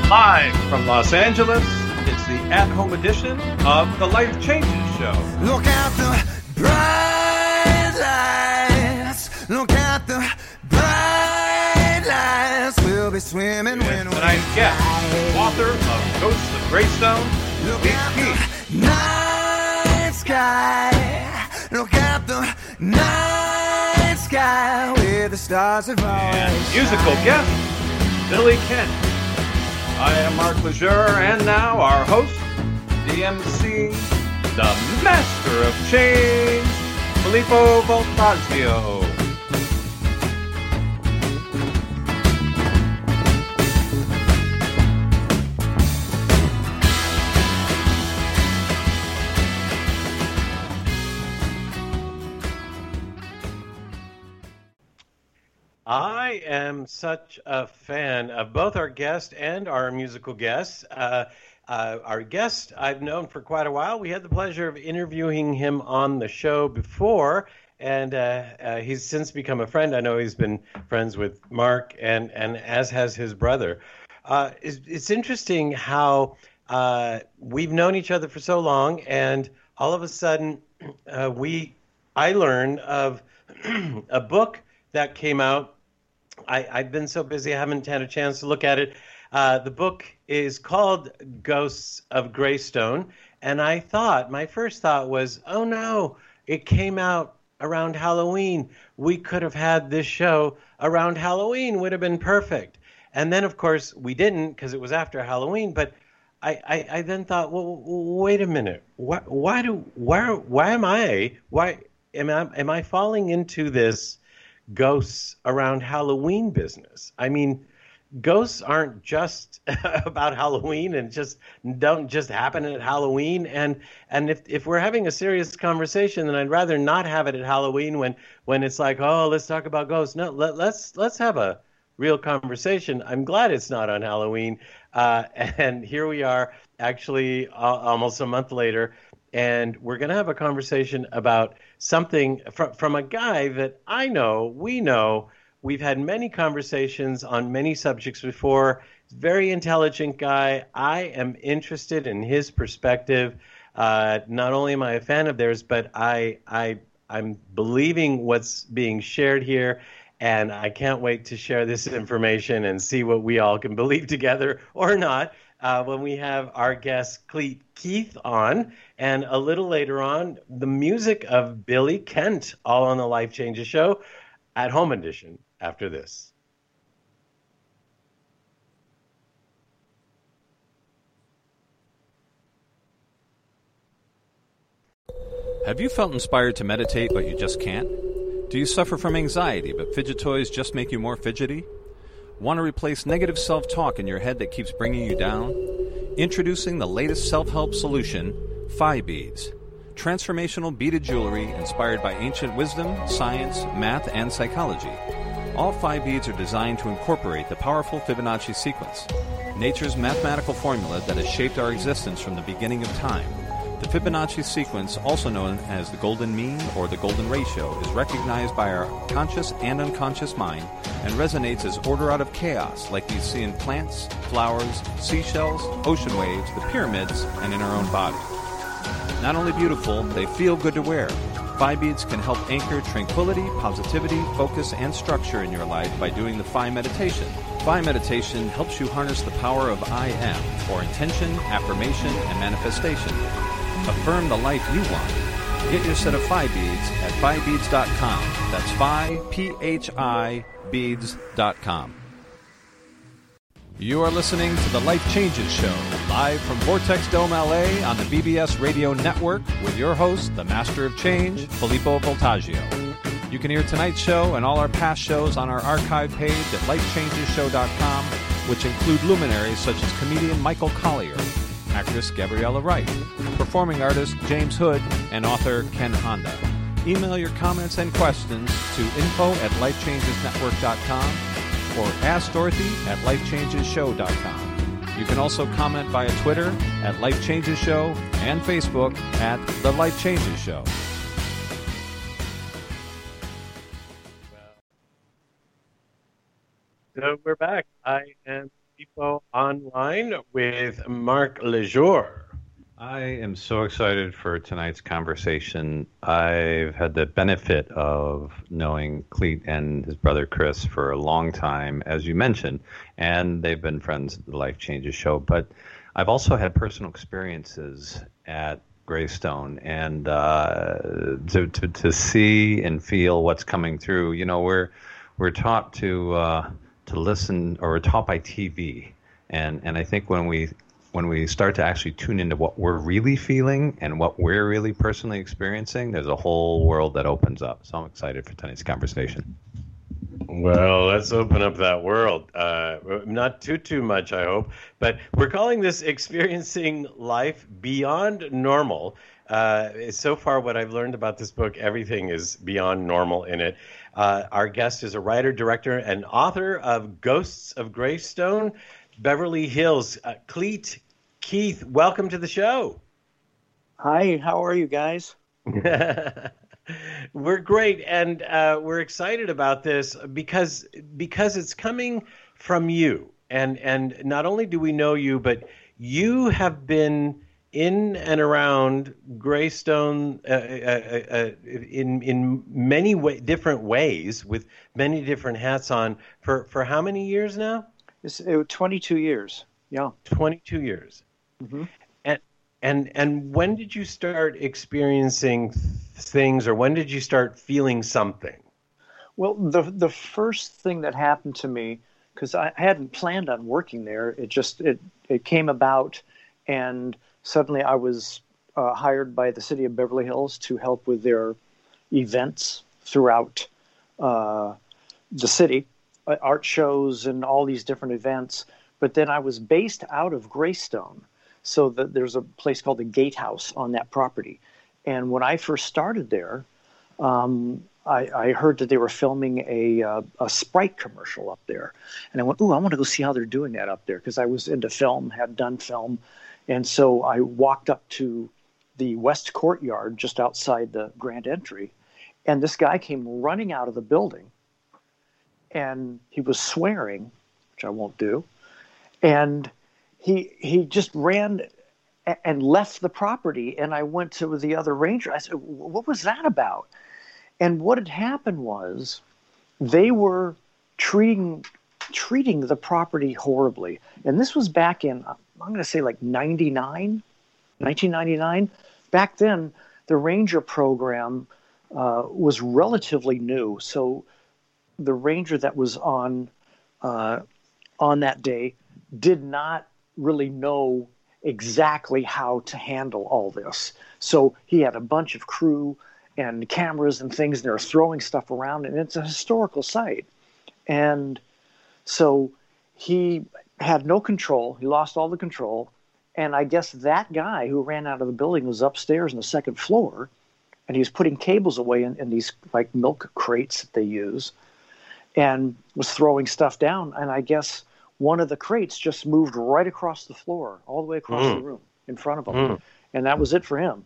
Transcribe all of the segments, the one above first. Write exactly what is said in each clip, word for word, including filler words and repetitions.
Live from Los Angeles, it's the at-home edition of the Life Changes Show. Look at the bright lights. Look at the bright lights. We'll be swimming when we Tonight's guest, author of Ghosts of Greystone, Look Keith at Keith. the night sky. Look at the night sky where the stars have And always musical shined. guest, Billy Kent. I am Mark Lejeure, and now our host, the M C, the Master of Change, Filippo Voltaggio. I am such a fan of both our guest and our musical guests. Uh, uh, our guest I've known for quite a while. We had the pleasure of interviewing him on the show before, and uh, uh, he's since become a friend. I know he's been friends with Mark, and, and as has his brother. Uh, it's, it's interesting how uh, we've known each other for so long, and all of a sudden, uh, we I learned of a book that came out. I, I've been so busy, I haven't had a chance to look at it. Uh, the book is called Ghosts of Greystone, and I thought, my first thought was, oh no, it came out around Halloween. We could have had this show around Halloween, would have been perfect. And then, of course, we didn't because it was after Halloween, but I, I, I then thought, well, wait a minute. Why, why do, why, why am I, why am I, am I falling into this ghosts around Halloween business? I mean, ghosts aren't just about Halloween and just don't just happen at Halloween. And and if if we're having a serious conversation, then I'd rather not have it at Halloween when when it's like, oh, let's talk about ghosts. No, let, let's let's have a real conversation. I'm glad it's not on Halloween. Uh, and here we are, actually, uh, almost a month later. And we're going to have a conversation about something from, from a guy that I know, we know, we've had many conversations on many subjects before. Very intelligent guy. I am interested in his perspective. Uh, not only am I a fan of theirs, but I, I, I'm believing what's being shared here. And I can't wait to share this information and see what we all can believe together or not. Uh, when we have our guest Keith on, and a little later on, the music of Billy Kent, all on the Life Changes Show, at home edition, after this. Have you felt inspired to meditate, but you just can't? Do you suffer from anxiety, but fidget toys just make you more fidgety? Want to replace negative self-talk in your head that keeps bringing you down? Introducing the latest self-help solution, Phi Beads. Transformational beaded jewelry inspired by ancient wisdom, science, math, and psychology. All Phi Beads are designed to incorporate the powerful Fibonacci sequence, nature's mathematical formula that has shaped our existence from the beginning of time. The Fibonacci sequence, also known as the golden mean or the golden ratio, is recognized by our conscious and unconscious mind and resonates as order out of chaos, like we see in plants, flowers, seashells, ocean waves, the pyramids, and in our own body. Not only beautiful, they feel good to wear. Phi Beads can help anchor tranquility, positivity, focus, and structure in your life by doing the Phi meditation. Phi meditation helps you harness the power of I am, or intention, affirmation, and manifestation. Affirm the life you want. Get your set of Phi Beads at phi beads dot com. That's Phi, P H I, beads dot com. You are listening to The Life Changes Show, live from Vortex Dome, L A on the B B S Radio Network with your host, the Master of Change, Filippo Voltaggio. You can hear tonight's show and all our past shows on our archive page at life changes show dot com, which include luminaries such as comedian Michael Collier, actress Gabriella Wright, performing artist James Hood, and author Ken Honda. Email your comments and questions to info at life changes network dot com or ask Dorothy at life changes show dot com. You can also comment via Twitter at Life Changes Show and Facebook at The Life Changes Show. So we're back. I am Depot Online with Mark Lejour. I am so excited for tonight's conversation. I've had the benefit of knowing Cleet and his brother Chris for a long time, as you mentioned, and they've been friends at the Life Changes show. But I've also had personal experiences at Greystone, and uh, to, to to see and feel what's coming through. You know, we're we're taught to uh, to listen, or we're taught by T V, and and I think when we when we start to actually tune into what we're really feeling and what we're really personally experiencing, there's a whole world that opens up. So I'm excited for tonight's conversation. Well, let's open up that world. Uh, not too, too much, I hope. But we're calling this Experiencing Life Beyond Normal. Uh, so far, what I've learned about this book, everything is beyond normal in it. Uh, our guest is a writer, director, and author of Ghosts of Greystone, Beverly Hills. Uh, Cleet Keith, welcome to the show. Hi, how are you guys? We're great, and uh, we're excited about this because because it's coming from you. And and not only do we know you, but you have been in and around Greystone uh, uh, uh, in in many way, different ways, with many different hats on for, for how many years now? It's uh, twenty-two years. Yeah, twenty-two years. Mm-hmm. And and and when did you start experiencing things, or when did you start feeling something? Well, the the first thing that happened to me, because I hadn't planned on working there, it just it it came about, and suddenly I was uh, hired by the city of Beverly Hills to help with their events throughout uh, the city, uh, art shows and all these different events. But then I was based out of Greystone, so that there's a place called the Gatehouse on that property. And when I first started there, um, I, I heard that they were filming a, uh, a Sprite commercial up there. And I went, ooh, I want to go see how they're doing that up there, because I was into film, had done film. And so I walked up to the West Courtyard just outside the grand entry, and this guy came running out of the building, and he was swearing, which I won't do. And he he just ran and left the property, and I went to the other ranger. I said, what was that about? And what had happened was they were treating treating the property horribly. And this was back in, I'm going to say like ninety-nine, nineteen ninety-nine. Back then, the ranger program uh, was relatively new. So the ranger that was on uh, on that day did not really know exactly how to handle all this. So he had a bunch of crew and cameras and things, and they're throwing stuff around, and it's a historical site. And so he had no control. He lost all the control. And I guess that guy who ran out of the building was upstairs on the second floor, and he was putting cables away in, in these like milk crates that they use, and was throwing stuff down. And I guess one of the crates just moved right across the floor, all the way across mm. the room in front of him. Mm. And that was it for him.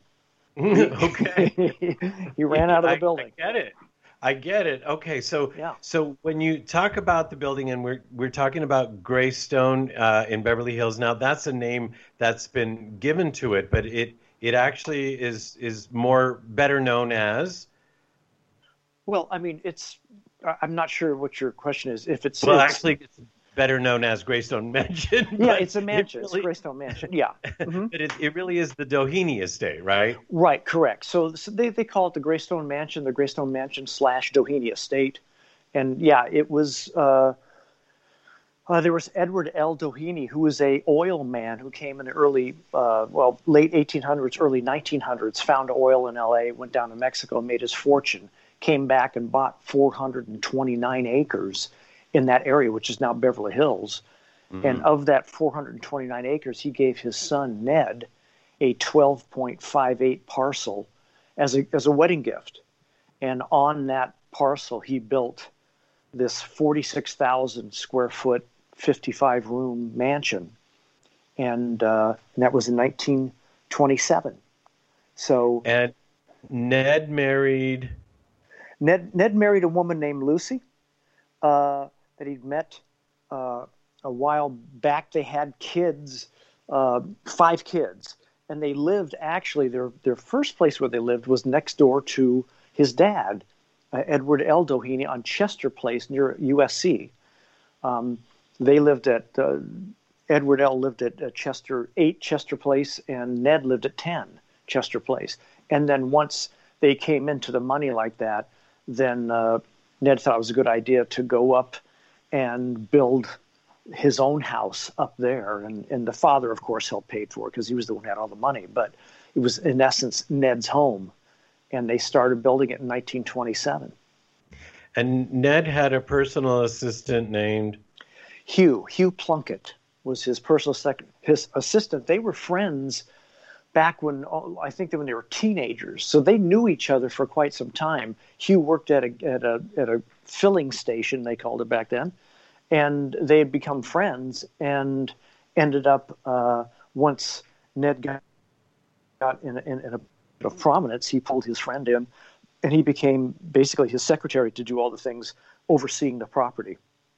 Okay. He ran out of the I, building. I get it. I get it. Okay, so yeah. so when you talk about the building, and we're we're talking about Greystone uh, in Beverly Hills now, that's a name that's been given to it, but it it actually is is more better known as. Well, I mean, it's. I'm not sure what your question is. If it's well, it's, actually, it's better known as Greystone Mansion. Yeah, it's a mansion. It really, it's Greystone Mansion. Yeah, mm-hmm. But it, it really is the Doheny estate, right? Right, correct. So, so they they call it the Greystone Mansion, the Greystone Mansion slash Doheny estate, and yeah, it was. Uh, uh, there was Edward L. Doheny, who was a oil man who came in the early, uh, well, late eighteen hundreds, early nineteen hundreds, found oil in L A, went down to Mexico, made his fortune, came back and bought four hundred twenty-nine acres in that area, which is now Beverly Hills. Mm-hmm. And of that four hundred twenty-nine acres, he gave his son, Ned, a twelve point five eight parcel as a as a wedding gift. And on that parcel, he built this forty-six thousand square foot, fifty-five room mansion. And, uh, and that was in nineteen twenty-seven. So, and Ned married... Ned, Ned married a woman named Lucy, uh, that he'd met uh, a while back they had kids, uh, five kids, and they lived actually their their first place where they lived was next door to his dad, uh, Edward L. Doheny, on Chester Place near U S C. Um, they lived at uh, Edward L. lived at uh, Chester eight Chester Place, and Ned lived at ten Chester Place. And then once they came into the money like that, then uh, Ned thought it was a good idea to go up and build his own house up there. And, and the father, of course, helped pay for it because he was the one who had all the money. But it was, in essence, Ned's home. And they started building it in nineteen twenty-seven. And Ned had a personal assistant named? Hugh. Hugh Plunkett was his personal sec- his assistant. They were friends back when, I think that when they were teenagers. So they knew each other for quite some time. Hugh worked at a at a at a filling station, they called it back then, and they had become friends and ended up uh, once Ned got, got in, in, in a bit of prominence, he pulled his friend in, and he became basically his secretary to do all the things overseeing the property.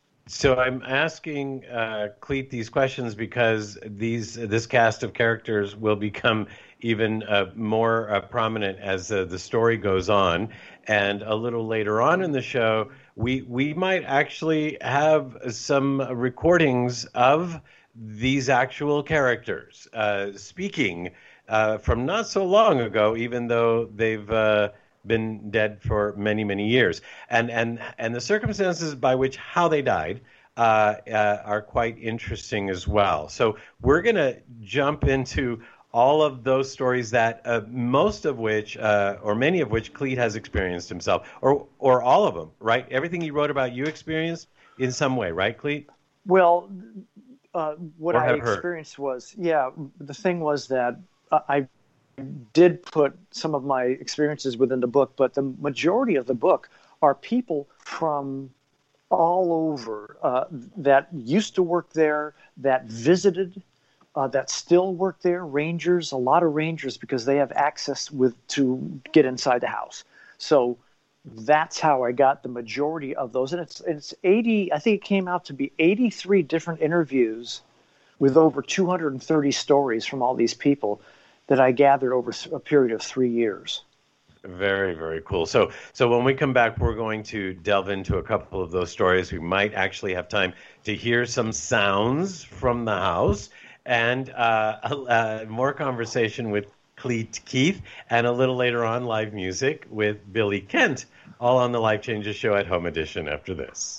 So I'm asking uh, Cleet these questions because these this cast of characters will become even uh, more uh, prominent as uh, the story goes on. And a little later on in the show, we we might actually have some recordings of these actual characters uh, speaking uh, from not so long ago, even though they've uh, been dead for many, many years. And and and the circumstances by which how they died uh, uh, are quite interesting as well. So we're going to jump into all of those stories that uh, most of which, uh, or many of which, Cleet has experienced himself, or or all of them, right? Everything he wrote about you experienced in some way, right, Cleet? Well, uh, what Or I have heard. experienced was, yeah, the thing was that uh, I did put some of my experiences within the book, but the majority of the book are people from all over uh, that used to work there, that visited, uh, that still work there, rangers, a lot of rangers, because they have access with to get inside the house. So that's how I got the majority of those. And it's it's eighty, I think it came out to be eighty-three different interviews with over two hundred thirty stories from all these people that I gathered over a period of three years. Very, very cool. So, so when we come back, we're going to delve into a couple of those stories. We might actually have time to hear some sounds from the house and uh, uh, more conversation with Cleet Keith, and a little later on, live music with Billy Kent, all on the Life Changes Show at Home Edition after this.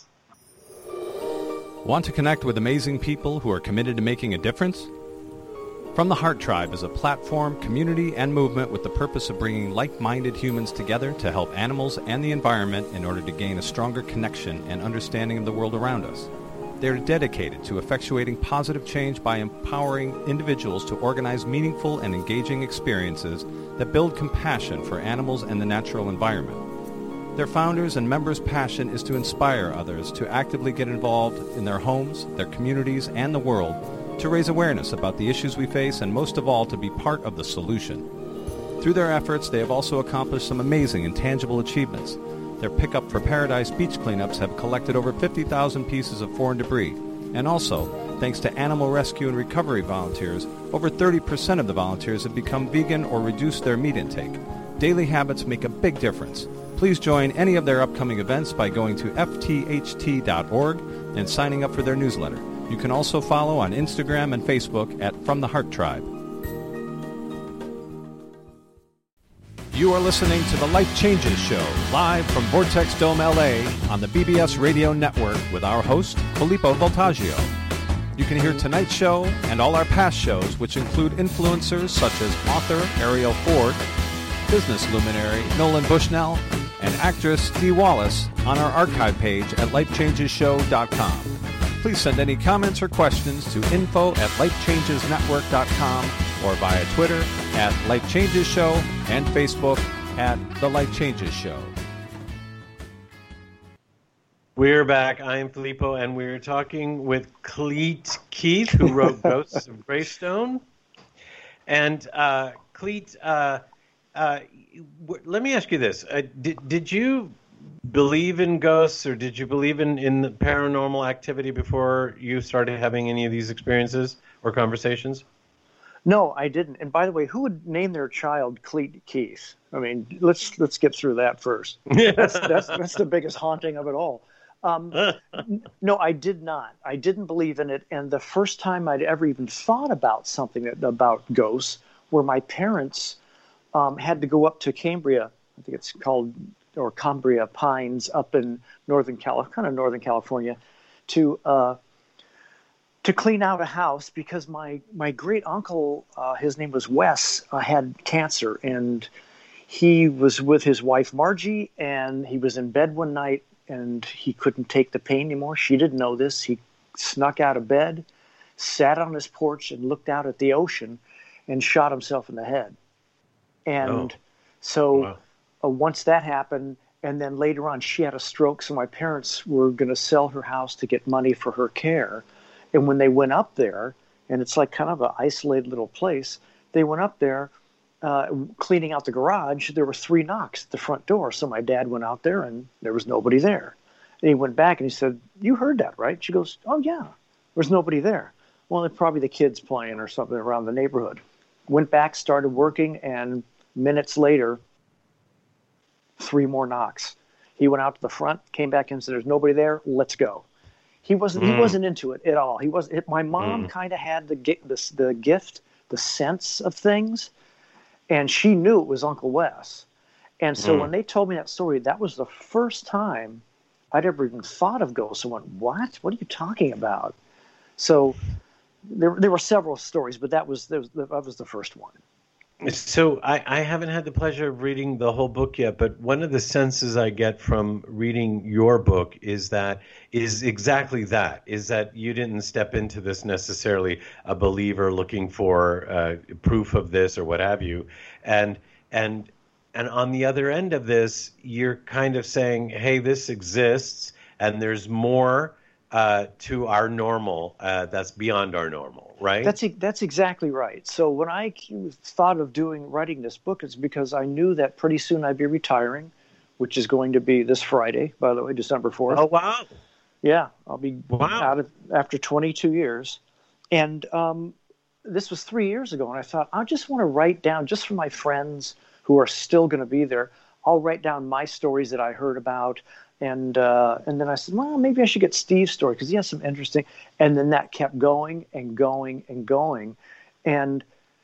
Want to connect with amazing people who are committed to making a difference? From the Heart Tribe is a platform, community, and movement with the purpose of bringing like-minded humans together to help animals and the environment in order to gain a stronger connection and understanding of the world around us. They are dedicated to effectuating positive change by empowering individuals to organize meaningful and engaging experiences that build compassion for animals and the natural environment. Their founders and members' passion is to inspire others to actively get involved in their homes, their communities, and the world, to raise awareness about the issues we face, and most of all, to be part of the solution. Through their efforts, they have also accomplished some amazing and tangible achievements. Their Pickup for Paradise beach cleanups have collected over fifty thousand pieces of foreign debris. And also, thanks to animal rescue and recovery volunteers, over thirty percent of the volunteers have become vegan or reduced their meat intake. Daily habits make a big difference. Please join any of their upcoming events by going to f t h t dot org and signing up for their newsletter. You can also follow on Instagram and Facebook at From the Heart Tribe. You are listening to The Life Changes Show, live from Vortex Dome, L A, on the B B S Radio Network with our host, Filippo Voltaggio. You can hear tonight's show and all our past shows, which include influencers such as author Ariel Ford, business luminary Nolan Bushnell, and actress Dee Wallace on our archive page at life changes show dot com. Please send any comments or questions to info at life changes network dot com or via Twitter at Life Changes Show and Facebook at The Life Changes Show. We're back. I'm Filippo, and we're talking with Cleet Keith, who wrote Ghosts of Greystone. And uh, Cleet, uh, uh, w- let me ask you this. Uh, did, did you believe in ghosts, or did you believe in, in the paranormal activity before you started having any of these experiences or conversations? No, I didn't. And by the way, who would name their child Cleet Keith? I mean, let's let's get through that first. That's that's, that's the biggest haunting of it all. Um, no, I did not. I didn't believe in it. And the first time I'd ever even thought about something that, about ghosts were my parents um, had to go up to Cambria. I think it's called, or Cambria Pines up in Northern California, kind of Northern California, to uh, to clean out a house because my, my great uncle, uh, his name was Wes, uh, had cancer, and he was with his wife Margie, and he was in bed one night, and he couldn't take the pain anymore. She didn't know this. He snuck out of bed, sat on his porch, and looked out at the ocean, and shot himself in the head. And oh. so wow. uh, once that happened, and then later on, she had a stroke, so my parents were going to sell her house to get money for her care. And when they went up there, and it's like kind of an isolated little place, they went up there uh, cleaning out the garage. There were three knocks at the front door. So my dad went out there, and there was nobody there. And he went back, and he said, "You heard that, right?" She goes, "Oh, yeah. There's nobody there." Well, they're probably the kids playing or something around the neighborhood. Went back, started working, and minutes later, three more knocks. He went out to the front, came back and said, "There's nobody there. Let's go." He wasn't. Mm. He wasn't into it at all. He was. It, my mom mm. kind of had the the the gift, the sense of things, and she knew it was Uncle Wes. And so mm. when they told me that story, that was the first time I'd ever even thought of ghosts. I went, "What? What are you talking about?" So there there were several stories, but that was that was, that was the first one. So I, I haven't had the pleasure of reading the whole book yet, but one of the senses I get from reading your book is that is exactly that, is that you didn't step into this necessarily a believer looking for uh, proof of this or what have you. And and and on the other end of this, you're kind of saying, hey, this exists and there's more uh, to our normal uh, that's beyond our normal, right? That's that's exactly right. So when I thought of doing writing this book, it's because I knew that pretty soon I'd be retiring, which is going to be this Friday, by the way, December fourth. Oh, wow. Yeah, I'll be wow. out of, after twenty-two years. And um, this was three years ago, and I thought, I just want to write down, just for my friends who are still going to be there, I'll write down my stories that I heard about. And uh, and then I said, well, maybe I should get Steve's story because he has some interesting. And then that kept going and going and going. And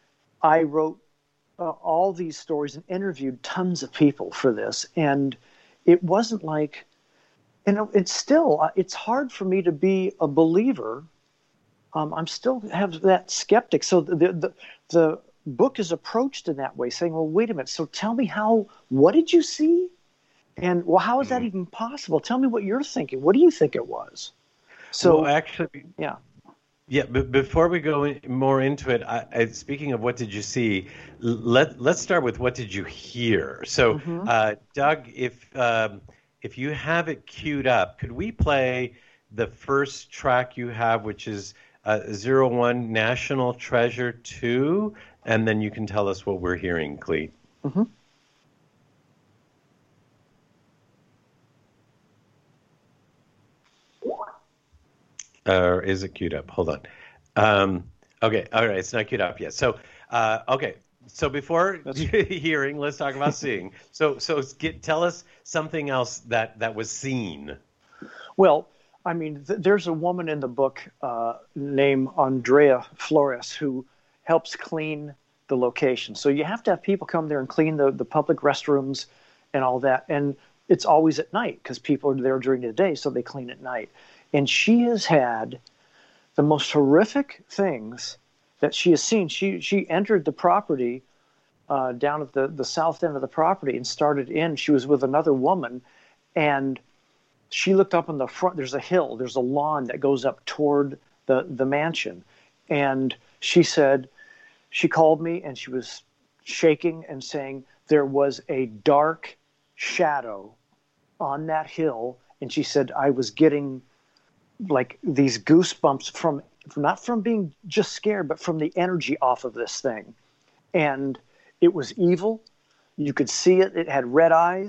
I wrote uh, all these stories and interviewed tons of people for this. And it wasn't like, you know, it's still, uh, it's hard for me to be a believer. Um, I'm still have that skeptic. So the, the the book is approached in that way, saying, well, wait a minute. So tell me how, what did you see? And, well, how is that even possible? Tell me what you're thinking. What do you think it was? So, well, actually, yeah. Yeah, but before we go in, more into it, I, I, speaking of what did you see, let, let's start with what did you hear? So, mm-hmm. uh, Doug, if um, if you have it queued up, could we play the first track you have, which is uh, zero one National Treasure two, and then you can tell us what we're hearing, Cleet. Mm-hmm. Or uh, is it queued up? Hold on. Um, okay, all right, it's not queued up yet. So, uh, okay, so before hearing, let's talk about seeing. So, so get, tell us something else that, that was seen. Well, I mean, th- there's a woman in the book uh, named Andrea Flores who helps clean the location. So you have to have people come there and clean the, the public restrooms and all that. And it's always at night because people are there during the day, so they clean at night. And she has had the most horrific things that she has seen. She she entered the property uh, down at the, the south end of the property and started in. She was with another woman, and she looked up on the front. There's a hill. There's a lawn that goes up toward the, the mansion. And she said, she called me, and she was shaking and saying there was a dark shadow on that hill. And she said, I was getting like these goosebumps from, not from being just scared, but from the energy off of this thing. And it was evil. You could see it. It had red eyes,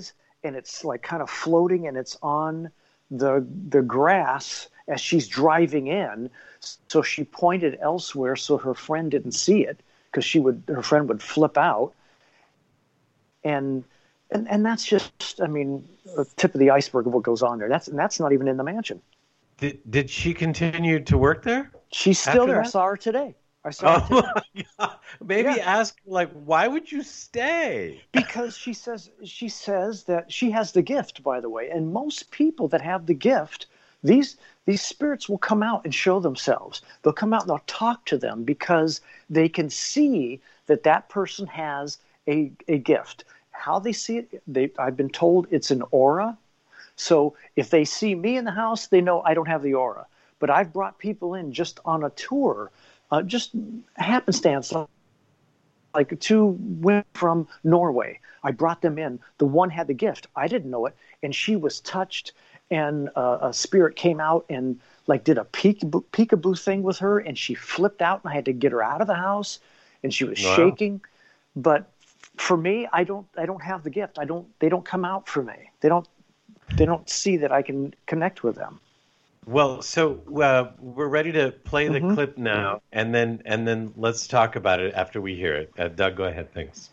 and it's like kind of floating, and it's on the the grass as she's driving in. So she pointed elsewhere so her friend didn't see it, because she would her friend would flip out. And and and that's just, I mean, the tip of the iceberg of what goes on there. That's and that's not even in the mansion. Did did she continue to work there? She's still after there. that? I saw her today. I saw her Oh today. my God. Maybe Yeah. ask, like, why would you stay? Because she says she says that she has the gift, by the way, and most people that have the gift, these these spirits will come out and show themselves. They'll come out and they'll talk to them because they can see that that person has a a gift. How they see it, they I've been told it's an aura. So if they see me in the house, they know I don't have the aura. But I've brought people in just on a tour, uh, just happenstance. Like two women from Norway. I brought them in. The one had the gift. I didn't know it. And she was touched, and uh, a spirit came out and like did a peekaboo, peekaboo thing with her, and she flipped out, and I had to get her out of the house, and she was Wow. shaking. But for me, I don't I don't have the gift. I don't they don't come out for me. They don't they don't see that I can connect with them. Well, so uh, we're ready to play the Mhm. clip now, and then and then let's talk about it after we hear it. Uh, Doug, go ahead. Thanks.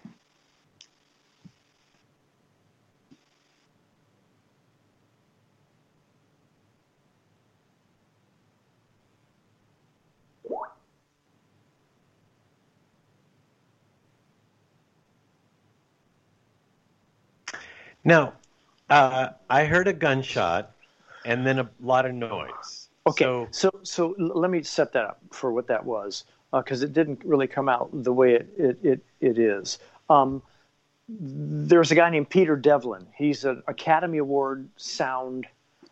Now, uh, I heard a gunshot and then a lot of noise. Okay, So, so so, l- let me set that up for what that was, because it didn't really come out the way it it it, it is. Um, there's a guy named Peter Devlin. He's an Academy Award sound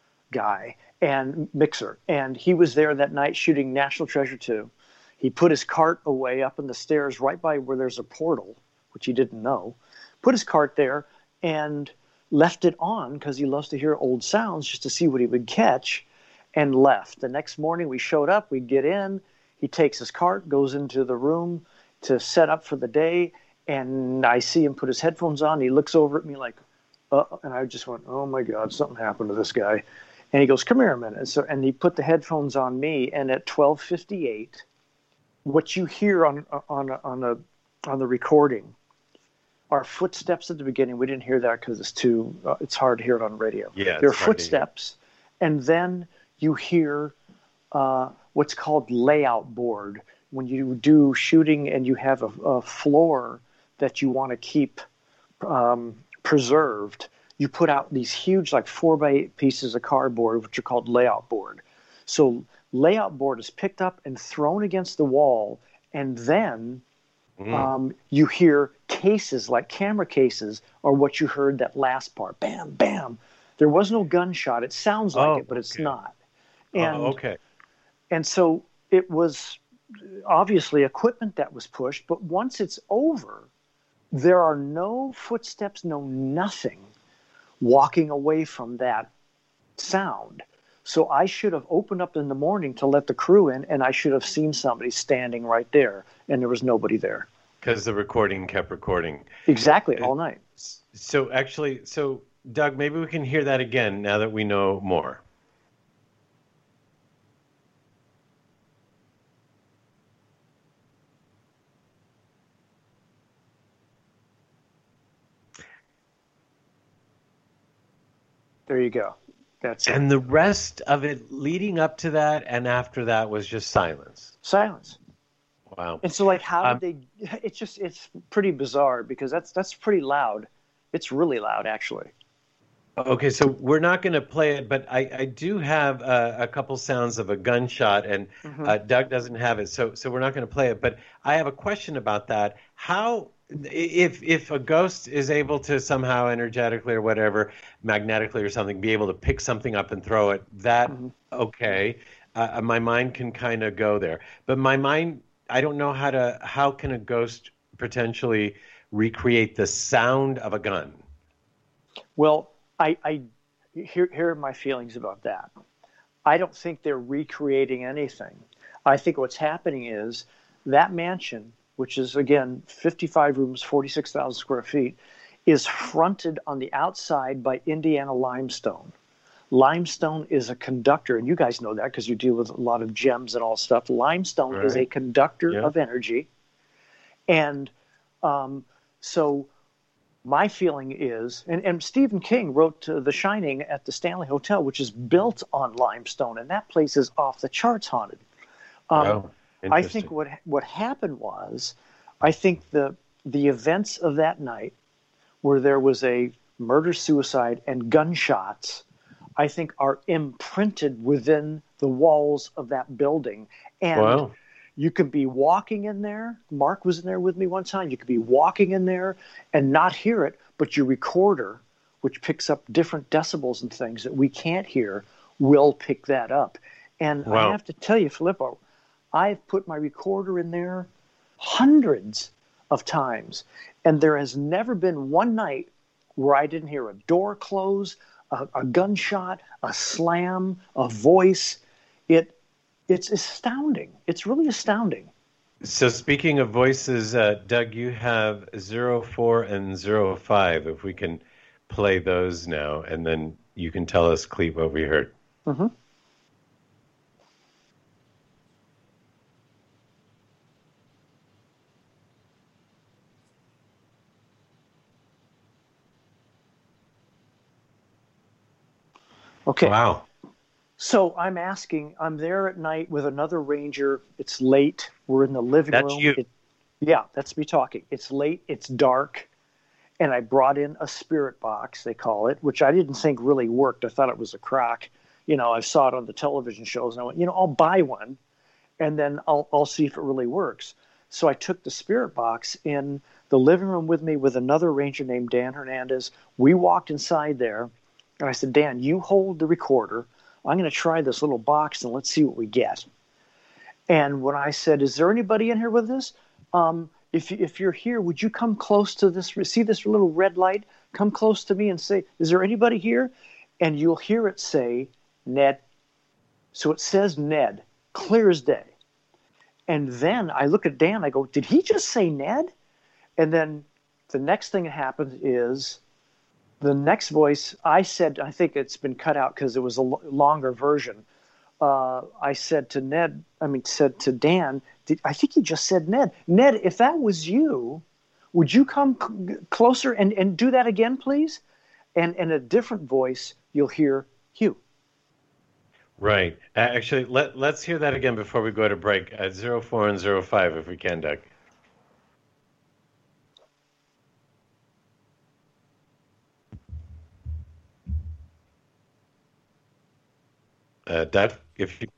guy and mixer, and he was there that night shooting National Treasure two. He put his cart away up in the stairs right by where there's a portal, which he didn't know. Put his cart there and left it on because he loves to hear old sounds just to see what he would catch, and left. The next morning we showed up, we get in, he takes his cart, goes into the room to set up for the day, and I see him put his headphones on. He looks over at me like, uh, and I just went, oh my God, something happened to this guy. And he goes, come here a minute. So, and he put the headphones on me, and at twelve fifty-eight, what you hear on on on the on the recording are footsteps at the beginning. We didn't hear that because it's too uh, it's hard to hear it on radio. Yeah, there are it's hard to hear. footsteps, and then you hear uh, what's called layout board. When you do shooting and you have a, a floor that you want to keep um, preserved, you put out these huge, like four by eight pieces of cardboard, which are called layout board. So layout board is picked up and thrown against the wall, and then mm. um, you hear cases, like camera cases, or what you heard that last part, bam, bam. There was no gunshot. It sounds like Oh, it, but it's okay. not. And oh, okay. and so it was obviously equipment that was pushed, but once it's over, there are no footsteps, no nothing walking away from that sound. So I should have opened up in the morning to let the crew in, and I should have seen somebody standing right there, and there was nobody there. Because the recording kept recording. Exactly, all night. So actually, so Doug, maybe we can hear that again now that we know more. There you go. That's it. And the rest of it leading up to that and after that was just silence. Silence. Wow. And so, like, how Um, did they? It's just, it's pretty bizarre because that's that's pretty loud. It's really loud, actually. Okay, so we're not going to play it, but I, I do have uh, a couple sounds of a gunshot, and Mm-hmm. uh, Doug doesn't have it, so so we're not going to play it. But I have a question about that. How, if if a ghost is able to somehow energetically or whatever, magnetically or something, be able to pick something up and throw it, that Mm-hmm. okay, uh, my mind can kind of go there. But my mind, I don't know how to. How can a ghost potentially recreate the sound of a gun? Well, I, I here here are my feelings about that. I don't think they're recreating anything. I think what's happening is that mansion, which is again fifty-five rooms, forty-six thousand square feet, is fronted on the outside by Indiana limestone. Limestone is a conductor, and you guys know that because you deal with a lot of gems and all stuff. Limestone Right. is a conductor Yeah. of energy. And um, so my feeling is, and, and Stephen King wrote uh, The Shining at the Stanley Hotel, which is built on limestone, and that place is off the charts haunted. Um, Oh, I interesting. think what what happened was, I think the the events of that night, where there was a murder-suicide and gunshots, I think are imprinted within the walls of that building. And Wow. you could be walking in there. Mark was in there with me one time. You could be walking in there and not hear it, but your recorder, which picks up different decibels and things that we can't hear, will pick that up. And Wow. I have to tell you, Filippo, I've put my recorder in there hundreds of times, and there has never been one night where I didn't hear a door close, a, a gunshot, a slam, a voice. It, it's astounding. It's really astounding. So speaking of voices, uh, Doug, you have zero four and zero five. If we can play those now, and then you can tell us, Clete, what we heard. Mm-hmm. Okay. Wow. So I'm asking, I'm there at night with another ranger. It's late. We're in the living That's room. you. It, yeah, that's me talking. It's late. It's dark. And I brought in a spirit box, they call it, which I didn't think really worked. I thought it was a crock. You know, I saw it on the television shows, and I went, you know, I'll buy one, and then I'll, I'll see if it really works. So I took the spirit box in the living room with me with another ranger named Dan Hernandez. We walked inside there, and I said, Dan, you hold the recorder. I'm going to try this little box, and let's see what we get. And when I said, is there anybody in here with us? Um, if, if you're here, would you come close to this? See this little red light? Come close to me and say, is there anybody here? And you'll hear it say, Ned. So it says Ned, clear as day. And then I look at Dan, I go, did he just say Ned? And then the next thing that happens is the next voice, I said, I think it's been cut out because it was a l- longer version. Uh, I said to Ned, I mean, said to Dan, did, I think he just said Ned. Ned, if that was you, would you come c- closer and, and do that again, please? And in a different voice, you'll hear Hugh. Right. Uh, actually, let, let's hear that again before we go to break. Uh, zero four and zero five, if we can, Doug. Uh, Doug, if you...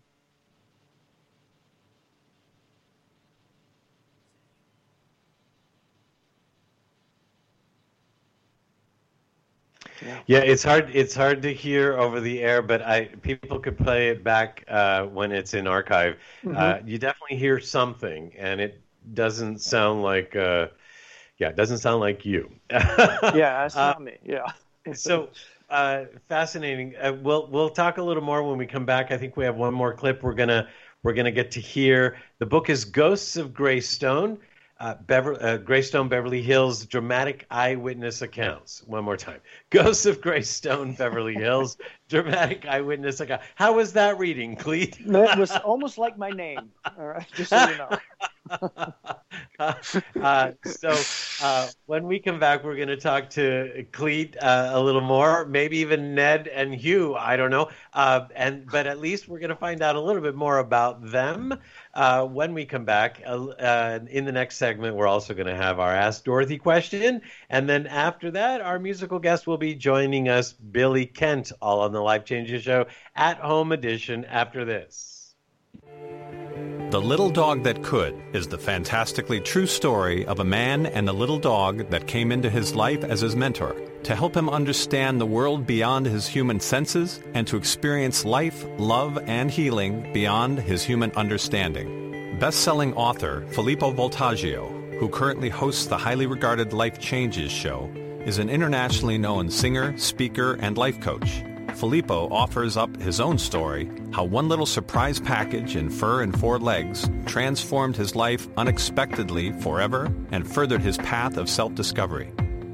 Yeah. Yeah, it's hard. It's hard to hear over the air, but I people could play it back uh, when it's in archive. Mm-hmm. Uh, you definitely hear something, and it doesn't sound like. Uh, yeah, it doesn't sound like you. Yeah, that's Uh, not me. Yeah. So uh, fascinating. Uh, we'll we'll talk a little more when we come back. I think we have one more clip. We're gonna we're gonna get to hear. The book is Ghosts of Greystone. Uh, Bever- uh, Greystone, Beverly Hills, dramatic eyewitness accounts. One more time. Ghosts of Greystone, Beverly Hills, dramatic eyewitness account. How was that reading, Clete? It was almost like my name. All right, just so you know. uh, so uh, when we come back, we're going to talk to Clete uh, a little more, maybe even Ned and Hugh. I don't know. Uh, and but at least we're going to find out a little bit more about them uh, when we come back. Uh, uh, in the next segment, we're also going to have our Ask Dorothy question. And then after that, our musical guest will be joining us, Billy Kent, all on the Life Changes Show at Home Edition after this. The Little Dog That Could is the fantastically true story of a man and a little dog that came into his life as his mentor to help him understand the world beyond his human senses and to experience life, love, and healing beyond his human understanding. Best-selling author Filippo Voltaggio, who currently hosts the highly regarded Life Changes show, is an internationally known singer, speaker, and life coach. Filippo offers up his own story, how one little surprise package in fur and four legs transformed his life unexpectedly forever and furthered his path of self-discovery.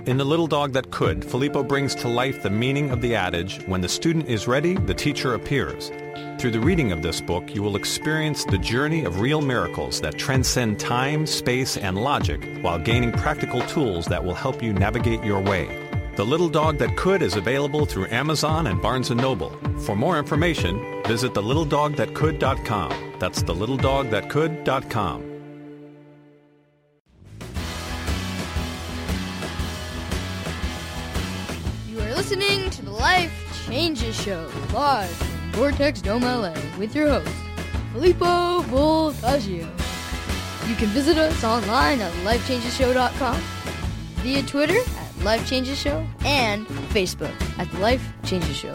In The Little Dog That Could, Filippo brings to life the meaning of the adage, when the student is ready, the teacher appears. Through the reading of this book, you will experience the journey of real miracles that transcend time, space, and logic, while gaining practical tools that will help you navigate your way. The Little Dog That Could is available through Amazon and Barnes and Noble. For more information, visit the little dog that could dot com. That's the little dog that could dot com. You are listening to the Life Changes Show, live from Vortex Dome, L A, with your host, Filippo Voltaggio. You can visit us online at life changes show dot com, via Twitter at Life Changes Show, and Facebook at the Life Changes Show.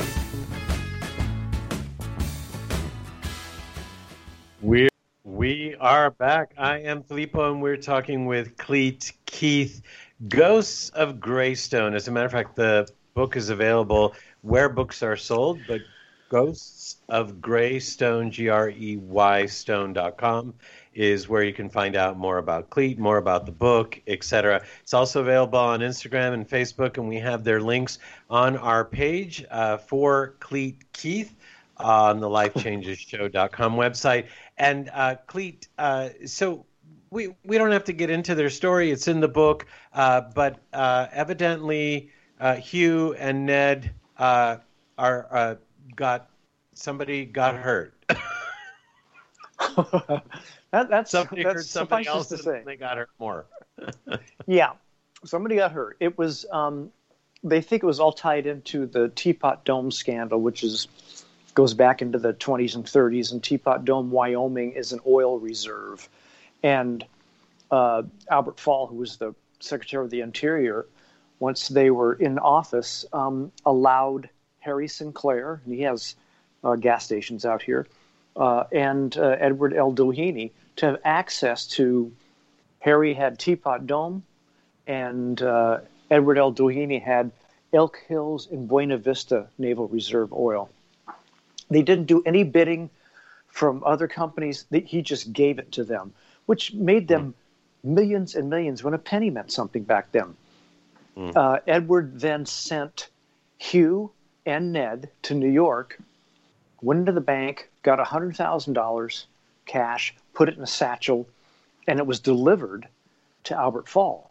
We're, we are back. I am Filippo, and we're talking with Cleet Keith, Ghosts of Greystone. As a matter of fact, the book is available where books are sold, but Ghosts of Greystone, G R E Y stone dot com, is where you can find out more about Cleet, more about the book, et cetera. It's also available on Instagram and Facebook, and we have their links on our page uh, for Cleet Keith on the life changes show dot com website. And uh, Cleet, uh, so we we don't have to get into their story. It's in the book, uh, but uh, evidently uh, Hugh and Ned uh, are uh, got somebody got hurt. that, that's somebody that's heard somebody else to and say. They got hurt more. Yeah, somebody got hurt. It was um, they think it was all tied into the Teapot Dome scandal, which is goes back into the twenties and thirties. And Teapot Dome, Wyoming, is an oil reserve, and uh, Albert Fall, who was the Secretary of the Interior, once they were in office, um, allowed Harry Sinclair, and he has uh, gas stations out here, uh, and uh, Edward L. Doheny to have access to. Harry had Teapot Dome, and uh, Edward L. Doheny had Elk Hills and Buena Vista Naval Reserve oil. They didn't do any bidding from other companies. He just gave it to them, which made them millions and millions when a penny meant something back then. Mm. Uh, Edward then sent Hugh and Ned to New York, went into the bank, got one hundred thousand dollars cash, put it in a satchel, and it was delivered to Albert Fall.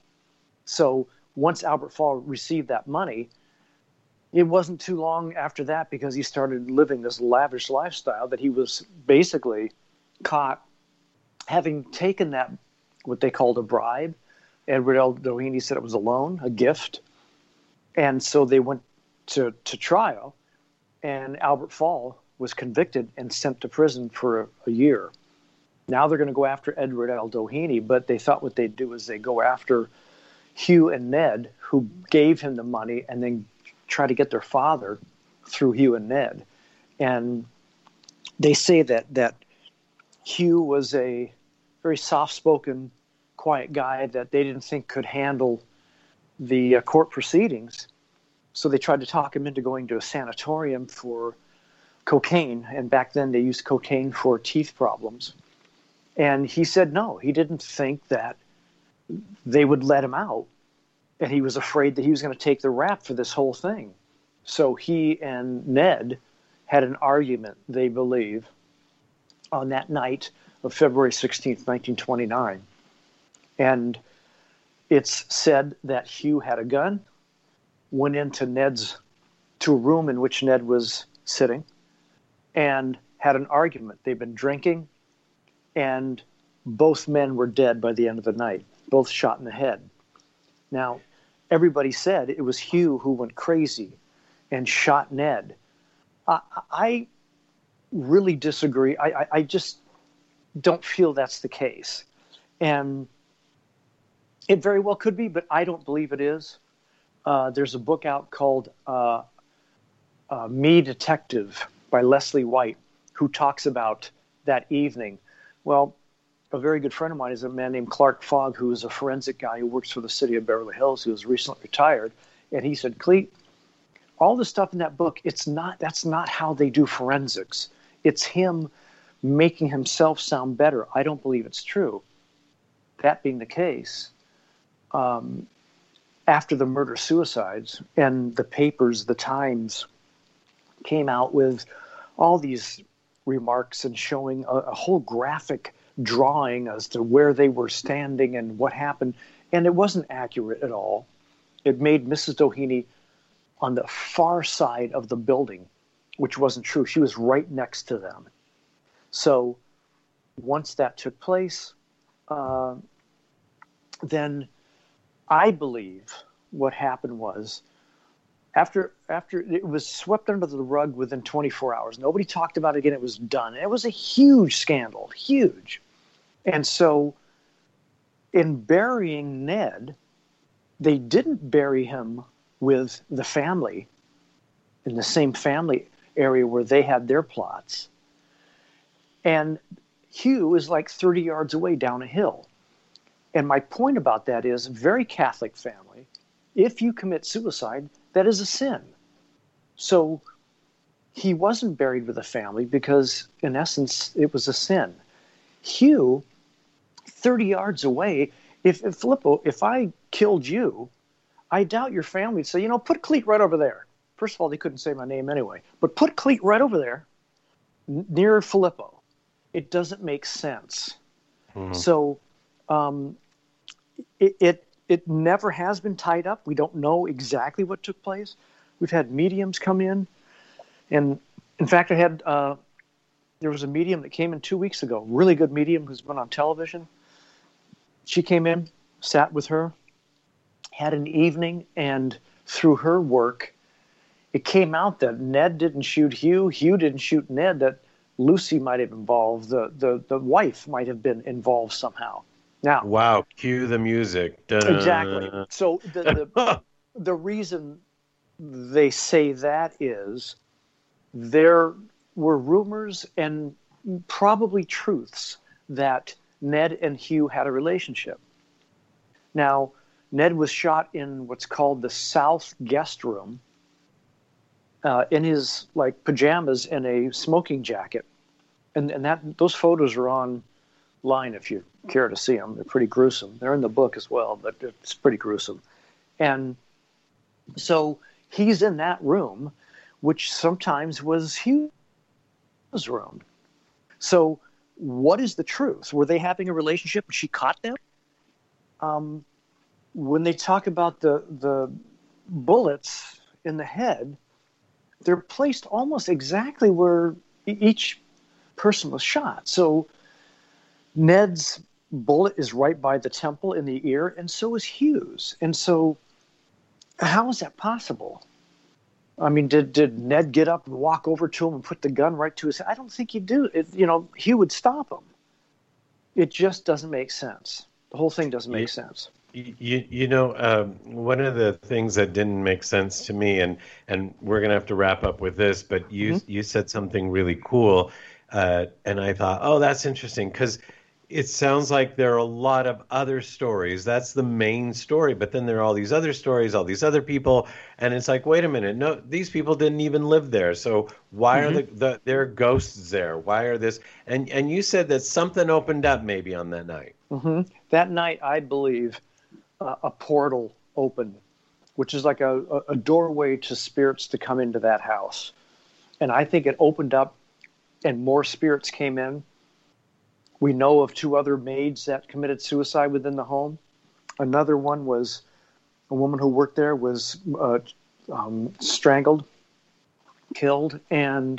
So once Albert Fall received that money, it wasn't too long after that, because he started living this lavish lifestyle, that he was basically caught having taken that, what they called a bribe. Edward L. Doheny said it was a loan, a gift. And so they went to, to trial, and Albert Fall was convicted and sent to prison for a, a year. Now they're going to go after Edward L. Doheny, but they thought what they'd do is they go after Hugh and Ned, who gave him the money, and then try to get their father through Hugh and Ned. And they say that that Hugh was a very soft-spoken, quiet guy that they didn't think could handle the uh, court proceedings. So they tried to talk him into going to a sanatorium for cocaine. And back then they used cocaine for teeth problems. And he said no. He didn't think that they would let him out. And he was afraid that he was going to take the rap for this whole thing. So he and Ned had an argument, they believe, on that night of February sixteenth, nineteen twenty-nine. And it's said that Hugh had a gun, went into Ned's, to a room in which Ned was sitting, and had an argument. They'd been drinking, and both men were dead by the end of the night, both shot in the head. Now, everybody said it was Hugh who went crazy and shot Ned. I, I really disagree. I, I, I just don't feel that's the case. And it very well could be, but I don't believe it is. Uh, there's a book out called uh, uh, Me Detective by Leslie White, who talks about that evening. Well, a very good friend of mine is a man named Clark Fogg, who is a forensic guy who works for the city of Beverly Hills, who is recently retired. And he said, Cleet, all the stuff in that book, it's not, that's not how they do forensics. It's him making himself sound better. I don't believe it's true. That being the case, um, after the murder-suicides, and the papers, the Times, came out with all these remarks and showing a, a whole graphic drawing as to where they were standing and what happened. And it wasn't accurate at all. It made Missus Doheny on the far side of the building, which wasn't true. She was right next to them. So once that took place, uh, then I believe what happened was after after it was swept under the rug within twenty-four hours. Nobody talked about it again. It was done. And it was a huge scandal, huge. And so in burying Ned, they didn't bury him with the family in the same family area where they had their plots. And Hugh is like thirty yards away down a hill. And my point about that is, very Catholic family, if you commit suicide, that is a sin. So he wasn't buried with a family because, in essence, it was a sin. Hugh, thirty yards away, if, if Filippo, if I killed you, I doubt your family would say, you know, put Cleet right over there. First of all, they couldn't say my name anyway. But put Cleet right over there, n- near Filippo. It doesn't make sense. Mm-hmm. So um, it, it it never has been tied up. We don't know exactly what took place. We've had mediums come in. And, in fact, I had uh, there was a medium that came in two weeks ago, really good medium who's been on television. She came in, sat with her, had an evening, and through her work, it came out that Ned didn't shoot Hugh, Hugh didn't shoot Ned, that Lucy might have involved, the, the, the wife might have been involved somehow. Now, wow, cue the music. Da-da. Exactly. So the, the, the reason they say that is there were rumors and probably truths that Ned and Hugh had a relationship. Now, Ned was shot in what's called the South Guest Room, uh, in his like pajamas and a smoking jacket, and and that those photos are online if you care to see them. They're pretty gruesome. They're in the book as well, but it's pretty gruesome. And so he's in that room, which sometimes was Hugh's room. So what is the truth? Were they having a relationship and she caught them? Um, when they talk about the the bullets in the head, they're placed almost exactly where each person was shot. So Ned's bullet is right by the temple in the ear, and so is Hugh's. And so how is that possible? I mean, did did Ned get up and walk over to him and put the gun right to his head? I don't think he'd do it. You know, Hugh would stop him. It just doesn't make sense. The whole thing doesn't make you, sense. You, you know, um, one of the things that didn't make sense to me, and, and we're going to have to wrap up with this, but you mm-hmm. you said something really cool, uh, and I thought, oh, that's interesting, because it sounds like there are a lot of other stories. That's the main story, but then there are all these other stories, all these other people, and it's like, wait a minute, no, these people didn't even live there, so why mm-hmm. are the, the there are ghosts there? Why are this? And and you said that something opened up maybe on that night. Mm-hmm. That night, I believe, uh, a portal opened, which is like a, a doorway to spirits to come into that house. And I think it opened up and more spirits came in. We know of two other maids that committed suicide within the home. Another one was a woman who worked there was uh, um, strangled, killed, and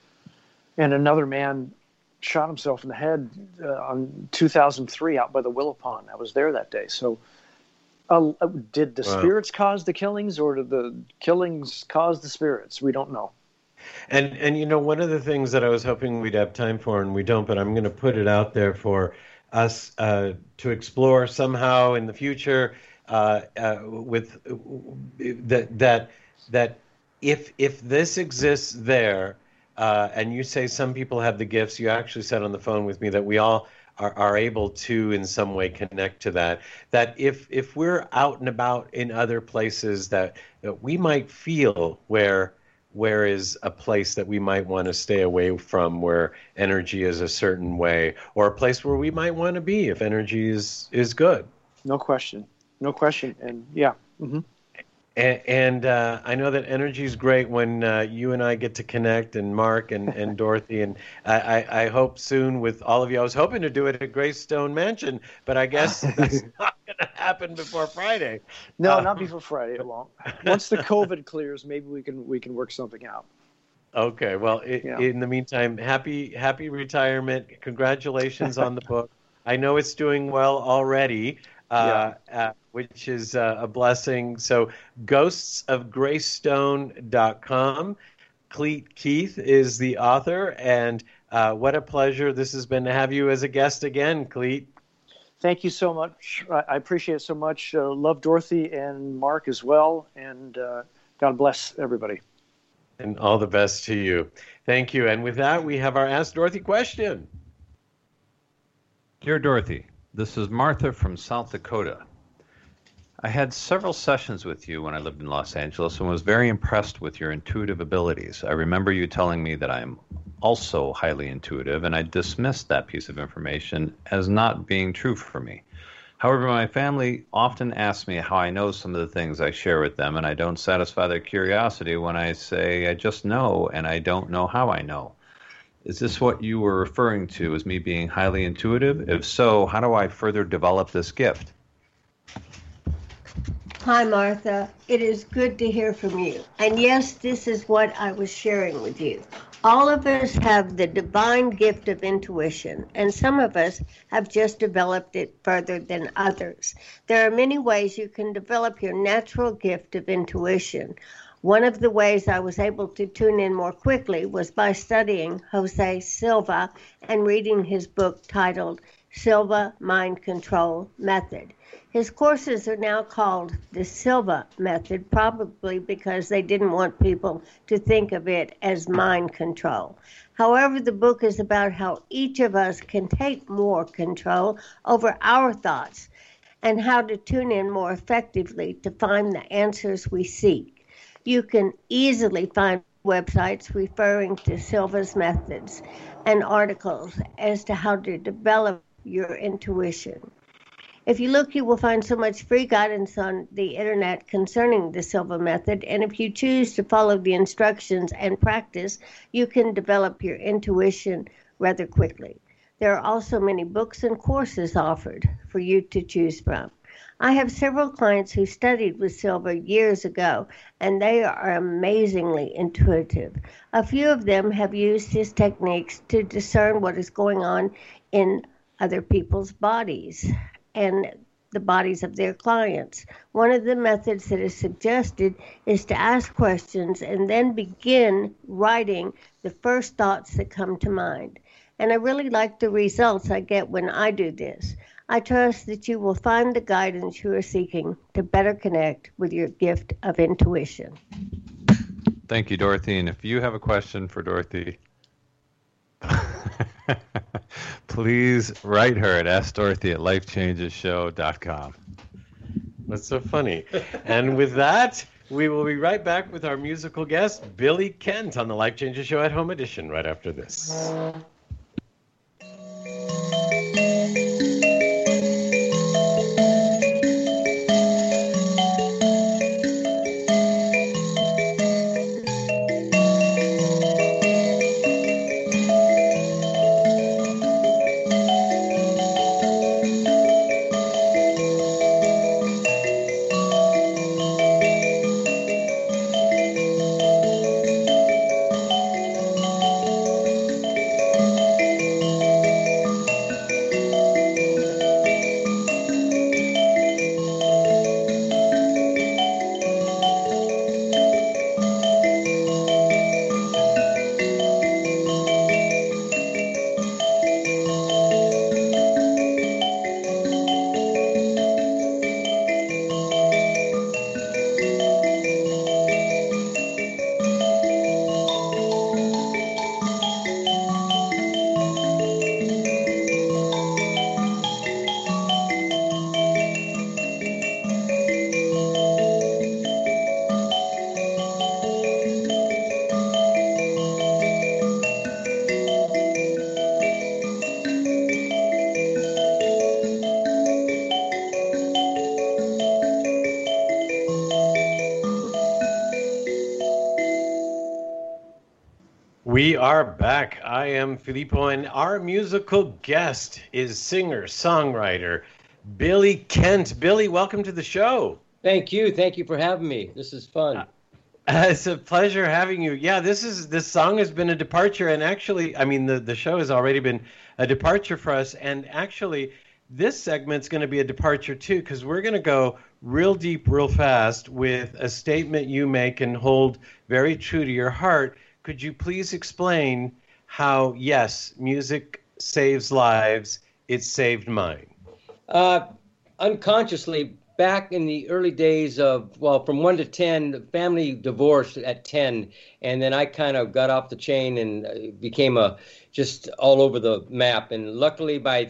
and another man shot himself in the head uh, on two thousand three out by the Willow Pond. I was there that day. So uh, did the wow. spirits cause the killings, or did the killings cause the spirits? We don't know. And, and you know, one of the things that I was hoping we'd have time for, and we don't, but I'm going to put it out there for us uh, to explore somehow in the future uh, uh, with uh, that that that if if this exists there, uh, and you say some people have the gifts, you actually said on the phone with me that we all are, are able to in some way connect to that, that if if we're out and about in other places that, that we might feel where where is a place that we might want to stay away from where energy is a certain way, or a place where we might want to be if energy is, is good. No question. No question. And yeah. Mm-hmm. And, and uh, I know that energy is great when uh, you and I get to connect, and Mark and, and Dorothy, and I, I, I hope soon with all of you. I was hoping to do it at Greystone Mansion, but I guess that's not going to happen before Friday. No, um, not before Friday. It won't. Once the COVID clears, maybe we can we can work something out. Okay. Well, it, Yeah. in the meantime, happy happy retirement. Congratulations on the book. I know it's doing well already. Uh, uh, which is uh, a blessing. So ghosts of greystone dot com. Cleet Keith is the author, and uh, what a pleasure this has been to have you as a guest again, Cleet. Thank you so much. I, I appreciate it so much. Uh, love Dorothy and Mark as well, and uh, God bless everybody. And all the best to you. Thank you. And with that, we have our Ask Dorothy question. Dear Dorothy, this is Martha from South Dakota. I had several sessions with you when I lived in Los Angeles and was very impressed with your intuitive abilities. I remember you telling me that I am also highly intuitive, and I dismissed that piece of information as not being true for me. However, my family often asks me how I know some of the things I share with them, and I don't satisfy their curiosity when I say I just know and I don't know how I know. Is this what you were referring to as me being highly intuitive? If so, how do I further develop this gift? Hi, Martha. It is good to hear from you. And yes, this is what I was sharing with you. All of us have the divine gift of intuition, and some of us have just developed it further than others. There are many ways you can develop your natural gift of intuition. One of the ways I was able to tune in more quickly was by studying Jose Silva and reading his book titled Silva Mind Control Method. His courses are now called the Silva Method, probably because they didn't want people to think of it as mind control. However, the book is about how each of us can take more control over our thoughts and how to tune in more effectively to find the answers we seek. You can easily find websites referring to Silva's methods and articles as to how to develop your intuition. If you look, you will find so much free guidance on the internet concerning the Silva method, and if you choose to follow the instructions and practice, you can develop your intuition rather quickly. There are also many books and courses offered for you to choose from. I have several clients who studied with Silva years ago, and they are amazingly intuitive. A few of them have used his techniques to discern what is going on in other people's bodies and the bodies of their clients. One of the methods that is suggested is to ask questions and then begin writing the first thoughts that come to mind. And I really like the results I get when I do this. I trust that you will find the guidance you are seeking to better connect with your gift of intuition. Thank you, Dorothy. And if you have a question for Dorothy, please write her at ask dorothy at life changes show dot com. That's so funny. And with that, we will be right back with our musical guest, Billy Kent, on the Life Changes Show at Home Edition right after this. We are back. I am Filippo, and our musical guest is singer, songwriter, Billy Kent. Billy, welcome to the show. Thank you. Thank you for having me. This is fun. Uh, it's a pleasure having you. Yeah, this is this song has been a departure, and actually, I mean, the, the show has already been a departure for us, and actually, this segment's going to be a departure too, because we're going to go real deep, real fast with a statement you make and hold very true to your heart. Could you please explain how, yes, music saves lives, it saved mine? Uh, unconsciously, back in the early days of, well, from one to ten, the family divorced at ten, and then I kind of got off the chain and became a just all over the map. And luckily, by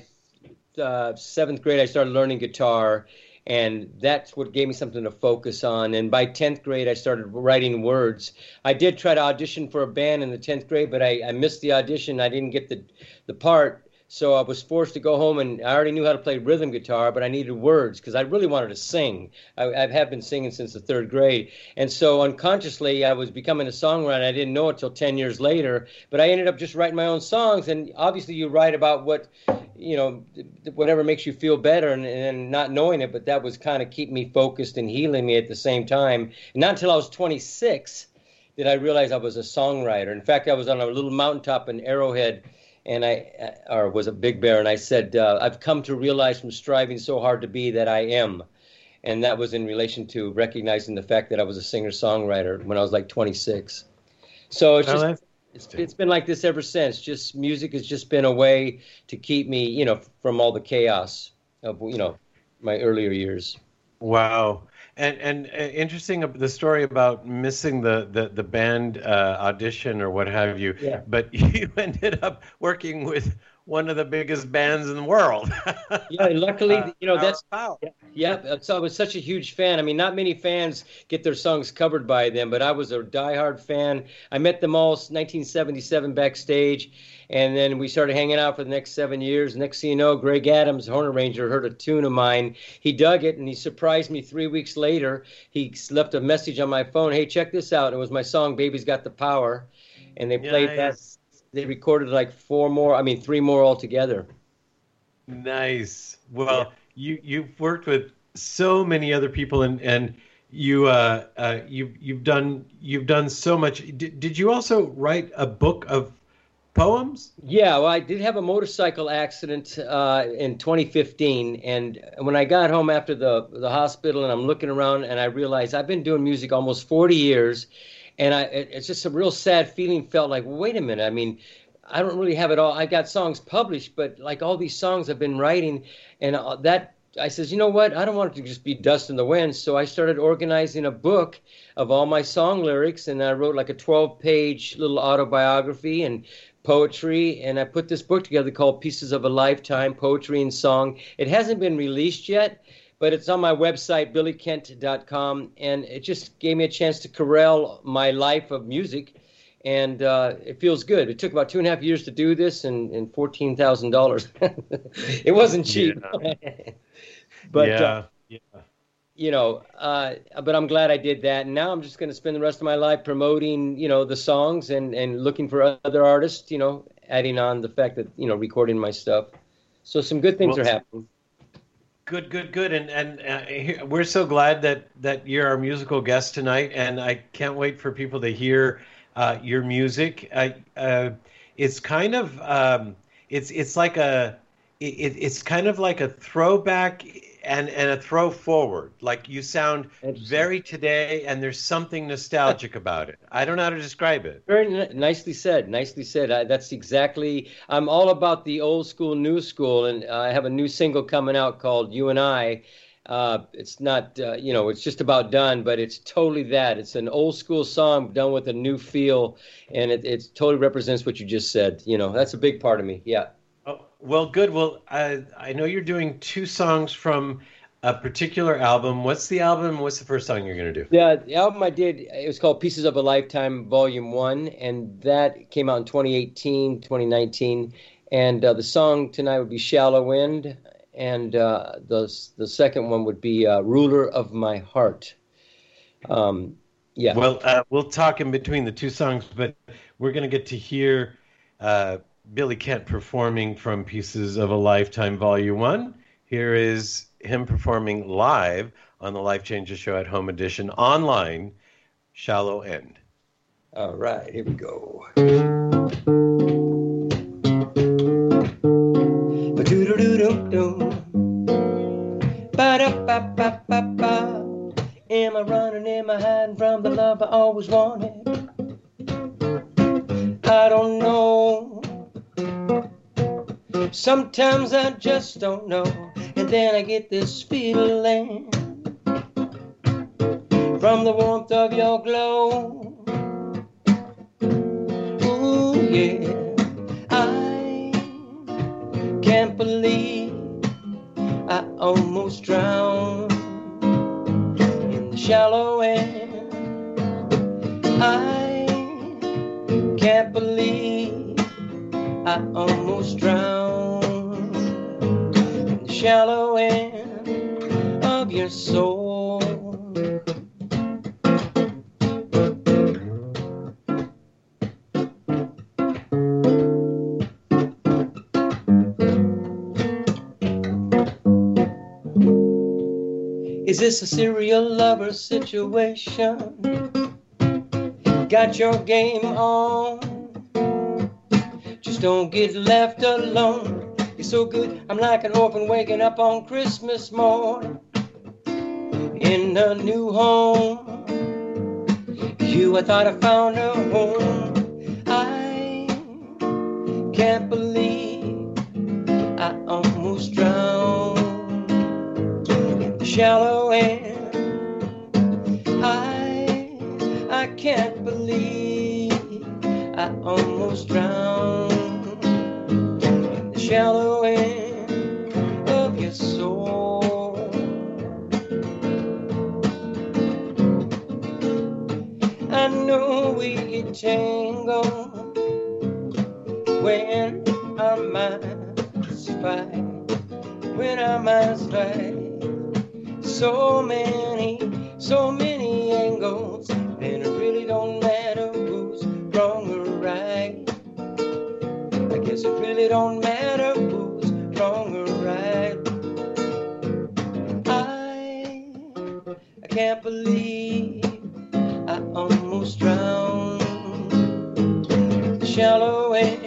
uh, seventh grade, I started learning guitar, and that's what gave me something to focus on. And by tenth grade, I started writing words. I did try to audition for a band in the tenth grade, but I, I missed the audition. I didn't get the, the part. So I was forced to go home, and I already knew how to play rhythm guitar, but I needed words because I really wanted to sing. I, I have been singing since the third grade. And so unconsciously, I was becoming a songwriter. I didn't know it till ten years later, but I ended up just writing my own songs. And obviously you write about what, you know, whatever makes you feel better, and, and not knowing it, but that was kind of keeping me focused and healing me at the same time. And not until I was twenty-six did I realize I was a songwriter. In fact, I was on a little mountaintop in Arrowhead, and I, or was a Big Bear, and I said, uh, I've come to realize from striving so hard to be that I am. And that was in relation to recognizing the fact that I was a singer-songwriter when I was like twenty-six. So it's just, it's, it's been like this ever since. Just music has just been a way to keep me, you know, from all the chaos of, you know, my earlier years. Wow. And and uh, interesting the story about missing the the the band uh, audition or what have you. Yeah. But you ended up working with one of the biggest bands in the world. Yeah, luckily, uh, you know, that's power. Yeah, yeah. So I was such a huge fan. I mean, not many fans get their songs covered by them, but I was a diehard fan. I met them all nineteen seventy-seven backstage, and then we started hanging out for the next seven years. Next thing you know, Greg Adams, horn arranger, heard a tune of mine. He dug it, and he surprised me three weeks later. He left a message on my phone, hey, check this out. It was my song, Baby's Got the Power, and they played Nice. that. They recorded like four more, I mean, three more altogether. Nice. Well, you you've worked with so many other people, and and you uh, uh you you've done you've done so much. Did, did you also write a book of poems? Yeah, well, I did have a motorcycle accident uh, in twenty fifteen, and when I got home after the the hospital, and I'm looking around, and I realized I've been doing music almost forty years. And I, it's just a real sad feeling. Felt like, wait a minute. I mean, I don't really have it all. I got songs published, but like all these songs I've been writing, and that I says, you know what? I don't want it to just be dust in the wind. So I started organizing a book of all my song lyrics, and I wrote like a twelve-page little autobiography and poetry, and I put this book together called Pieces of a Lifetime, Poetry and Song. It hasn't been released yet, but it's on my website, billy kent dot com, and it just gave me a chance to corral my life of music, and uh, it feels good. It took about two and a half years to do this, and, and fourteen thousand dollars. It wasn't cheap. Yeah. But, yeah. uh, yeah. you know, uh, but I'm glad I did that, and now I'm just going to spend the rest of my life promoting, you know, the songs and, and looking for other artists, you know, adding on the fact that, you know, recording my stuff. So some good things Well, are happening. Good, good, good, and and uh, we're so glad that that you're our musical guest tonight, and I can't wait for people to hear uh, your music. Uh, uh, it's kind of um, it's it's like a it, it's kind of like a throwback and and a throw forward. Like you sound very today, and there's something nostalgic about it. I don't know how to describe it. Very n- nicely said. Nicely said. I, that's exactly. I'm all about the old school, new school, and I have a new single coming out called "You and I." Uh, it's not, uh, you know, it's just about done, but it's totally that. It's an old school song done with a new feel, and it, it totally represents what you just said. You know, that's a big part of me. Yeah. Oh, well, good. Well, I I know you're doing two songs from a particular album. What's the album? What's the first song you're going to do? Yeah, the album I did, it was called Pieces of a Lifetime, Volume one, and that came out in twenty eighteen, twenty nineteen. And uh, the song tonight would be Shallow Wind, and uh, the the second one would be uh, Ruler of My Heart. Um, Yeah. Well, uh, we'll talk in between the two songs, but we're going to get to hear uh, Billy Kent performing from Pieces of a Lifetime Volume one. Here is him performing live on the Life Changes Show at Home Edition online, Shallow End. All right, here we go. Ba-da-ba-ba-ba-ba. Am I running, am I hiding from the love I always wanted? I don't know. Sometimes I just don't know. And then I get this feeling from the warmth of your glow. Ooh, yeah. I can't believe I almost drowned in the shallow end. I can't believe I almost drowned in the shallow end of your soul. Is this a serial lover situation? Got your game on. Just don't get left alone. You're so good, I'm like an orphan waking up on Christmas morning in a new home. You, I thought I found a home. I can't believe I almost drowned in the shallow end. I, I can't believe I almost drowned in the shallow end of your soul. I know we get tangled when our minds fight, when our minds fight. So many, so many angles, and it really don't matter who's wrong or right. I guess it really don't matter who's wrong or right. I, I can't believe I almost drowned in the shallow end.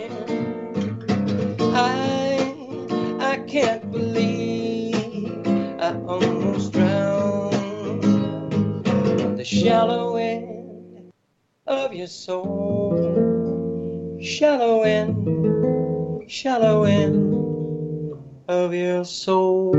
I, I can't believe I almost drowned in the shallow end of your soul. Shallow end, shallow end of your soul.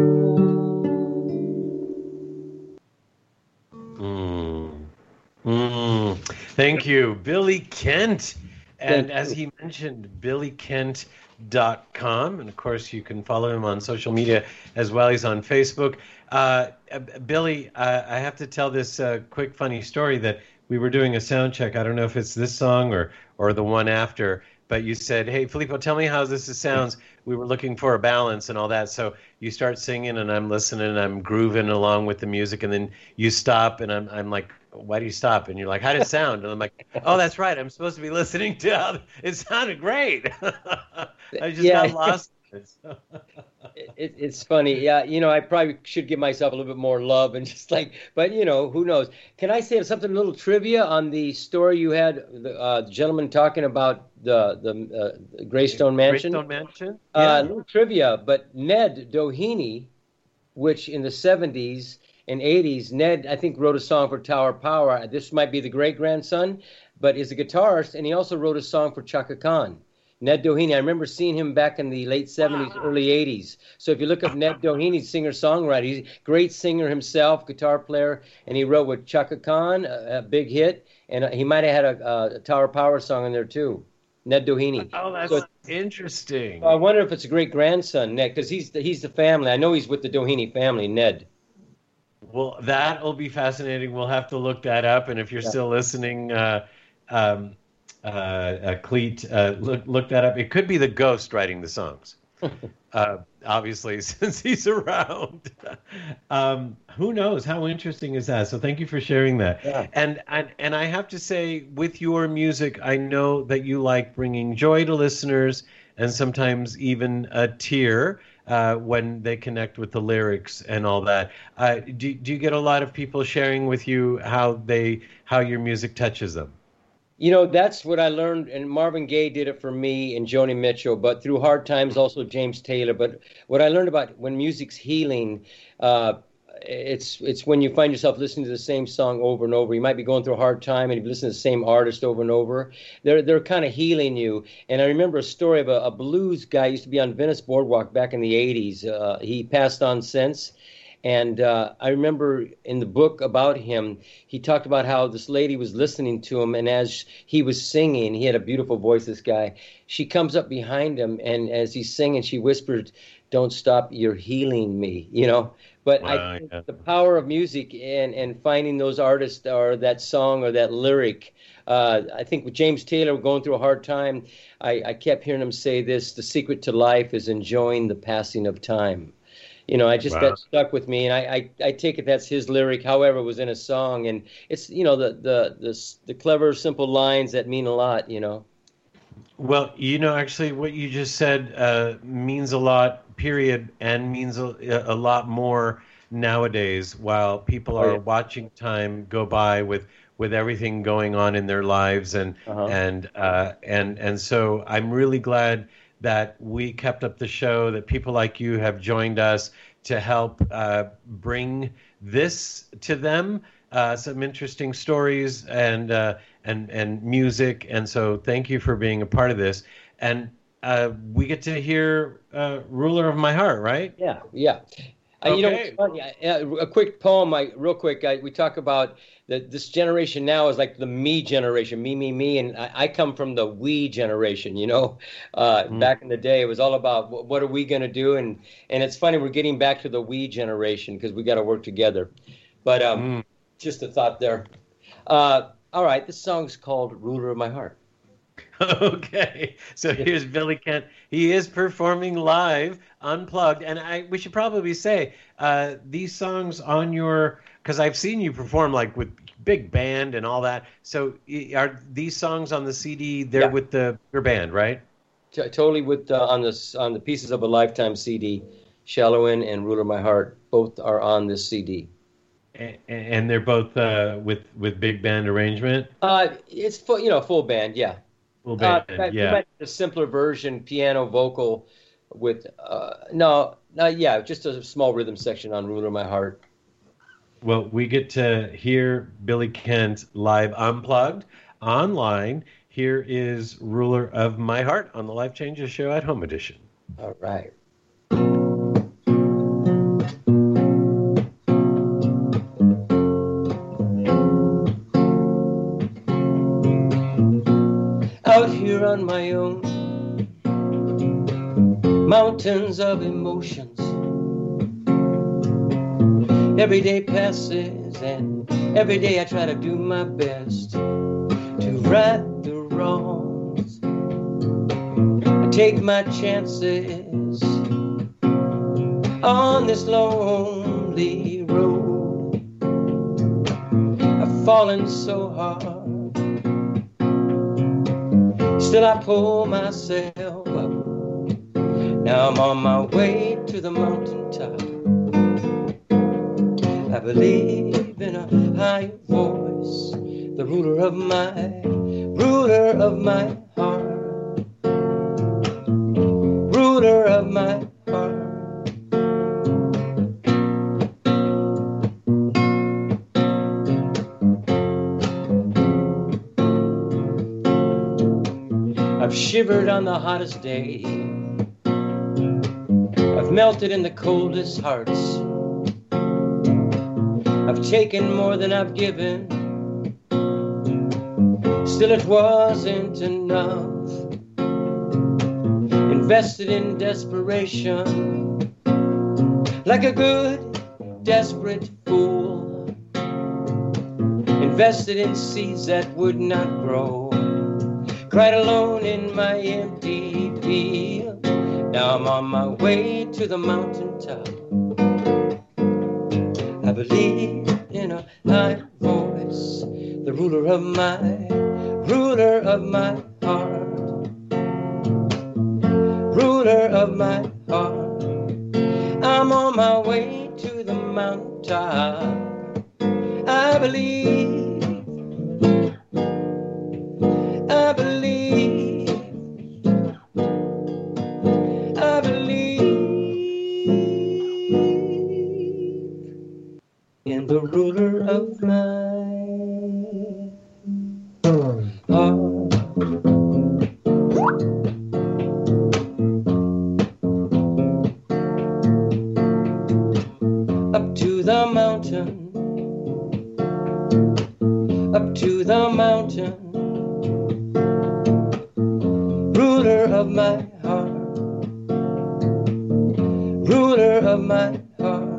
Mm. Mm. Thank you, Billy Kent. And as he mentioned, billy kent dot com. And of course, you can follow him on social media as well. He's on Facebook. Uh, Billy, uh, I have to tell this uh, quick, funny story that we were doing a sound check. I don't know if it's this song or, or the one after, but you said, hey, Filippo, tell me how this sounds. We were looking for a balance and all that. So you start singing and I'm listening and I'm grooving along with the music. And then you stop and I'm, I'm like, why do you stop? And you're like, how did it sound? And I'm like, oh, that's right. I'm supposed to be listening to how it sounded great. I just Yeah. got lost. It, it's funny. Yeah, you know, I probably should give myself a little bit more love and just like, but you know, who knows? Can I say something, a little trivia on the story you had, the uh, gentleman talking about the the uh, Greystone Mansion? Greystone Mansion? Uh, Yeah. a little trivia, but Ned Doheny, which in the seventies and eighties, Ned, I think, wrote a song for Tower Power. This might be the great-grandson, but is a guitarist, and he also wrote a song for Chaka Khan. Ned Doheny, I remember seeing him back in the late seventies, wow. early eighties. So if you look up Ned Doheny, singer-songwriter, he's a great singer himself, guitar player, and he wrote with Chaka Khan, a, a big hit, and he might have had a, a Tower Power song in there too. Ned Doheny. Oh, that's so, interesting. I wonder if it's a great-grandson, Ned, because he's the, he's the family. I know he's with the Doheny family, Ned. Well, that will be fascinating. We'll have to look that up. And if you're yeah. still listening, uh, um, uh, uh, Cleet, uh, look, look that up. It could be the ghost writing the songs. uh, obviously, since he's around. um, who knows? How interesting is that? So thank you for sharing that. Yeah. And, and and I have to say, with your music, I know that you like bringing joy to listeners and sometimes even a tear uh, when they connect with the lyrics and all that. Uh, do, do you get a lot of people sharing with you how they how your music touches them? You know, that's what I learned, and Marvin Gaye did it for me and Joni Mitchell, but through hard times also James Taylor. But what I learned about when music's healing, uh, it's it's when you find yourself listening to the same song over and over. You might be going through a hard time and you listen to the same artist over and over. They're they're kind of healing you. And I remember a story of a, a blues guy used to be on Venice Boardwalk back in the eighties. Uh, he passed on since. And uh, I remember in the book about him, he talked about how this lady was listening to him, and as he was singing, he had a beautiful voice, this guy, she comes up behind him, and as he's singing, she whispered, "Don't stop, you're healing me," you know? But Wow, I think yeah. the power of music and, and finding those artists or that song or that lyric, uh, I think with James Taylor going through a hard time, I, I kept hearing him say this, the secret to life is enjoying the passing of time. You know, I just, Wow. that stuck with me, and I, I, I take it that's his lyric, however it was in a song, and it's, you know, the, the, the, the clever, simple lines that mean a lot, you know. Well, you know, actually, what you just said uh, means a lot, period, and means a, a lot more nowadays while people Oh, are yeah. watching time go by with, with everything going on in their lives. And Uh-huh. and uh, and and so I'm really glad that we kept up the show, that people like you have joined us to help uh, bring this to them, uh, some interesting stories and uh, and and music. And so thank you for being a part of this. And uh, we get to hear uh, "Ruler of My Heart," right? Yeah, yeah. Uh, you know, Okay. it's funny, uh, a quick poem, I, real quick. I, we talk about that this generation now is like the me generation, me, me, me, and I, I come from the we generation. You know, uh, Mm. back in the day, it was all about what, what are we going to do, and and it's funny we're getting back to the we generation because we got to work together. But um, Mm. just a thought there. Uh, all right, this song's called "Ruler of My Heart." Okay, so here's Billy Kent. He is performing live, unplugged, and I we should probably say uh, these songs on your, because I've seen you perform like with big band and all that. So y- are these songs on the C D? They're Yeah. with the your band, right? T- totally with uh, on this on the Pieces of a Lifetime C D, "Shallow In" and "Ruler of My Heart" both are on this C D. A- And they're both uh, with with big band arrangement. Uh, it's full, you know, full band, yeah. Full Uh, band, but- yeah. but a simpler version, piano, vocal, with uh, no, no, yeah, just a small rhythm section on "Ruler of My Heart." Well, we get to hear Billy Kent live, unplugged, online. Here is "Ruler of My Heart" on the Life Changes Show at Home Edition. All right. Out here on my own, mountains of emotions. Every day passes, and every day I try to do my best to right the wrongs. I take my chances on this lonely road. I've fallen so hard, still I pull myself up. Now I'm on my way to the mountaintop. I believe in a higher voice, the ruler of my, ruler of my heart, ruler of my heart. I've shivered on the hottest day, I've melted in the coldest hearts. I've taken more than I've given, still it wasn't enough. Invested in desperation, like a good, desperate fool. Invested in seeds that would not grow, cried alone in my empty field. Now I'm on my way to the mountaintop. I believe in a high voice, the ruler of my, ruler of my heart, ruler of my heart. I'm on my way to the mountaintop. I believe, I believe, I believe in the ruler of my heart. Up to the mountain, up to the mountain, ruler of my heart, ruler of my heart.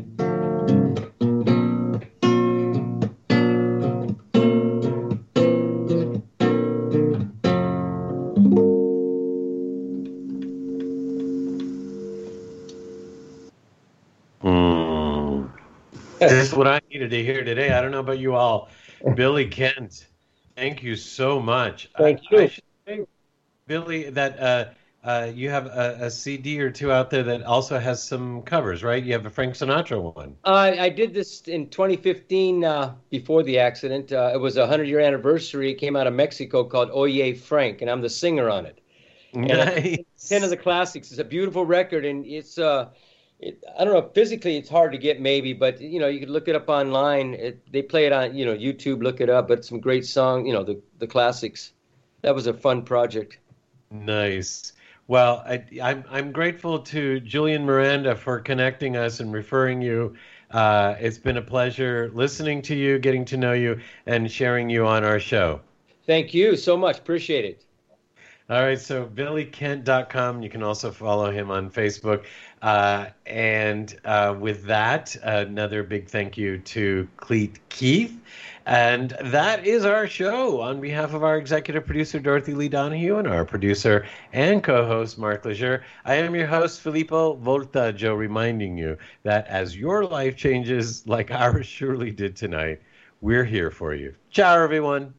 Mm. This is what I needed to hear today. I don't know about you all. Billy Kent, thank you so much. Thank I, you. I should say, Billy, that uh, uh, you have a, a C D or two out there that also has some covers, right? You have a Frank Sinatra one. Uh, I did this in twenty fifteen uh, before the accident. Uh, it was a hundred-year anniversary. It came out of Mexico called Oye Frank, and I'm the singer on it. Nice. ten of the classics. It's a beautiful record, and it's uh, it, I don't know, physically it's hard to get maybe, but you know you can look it up online. It, they play it on you know YouTube. Look it up. But some great song, you know the the classics. That was a fun project. Nice. Well, I, I'm I'm grateful to Julian Miranda for connecting us and referring you. Uh, it's been a pleasure listening to you, getting to know you, and sharing you on our show. Thank you so much. Appreciate it. All right, so billy kent dot com. You can also follow him on Facebook. Uh, and uh, with that, another big thank you to Cleet Keith. And that is our show. On behalf of our executive producer, Dorothy Lee Donahue, and our producer and co-host, Mark Leger, I am your host, Filippo Voltaggio, reminding you that as your life changes like ours surely did tonight, we're here for you. Ciao, everyone.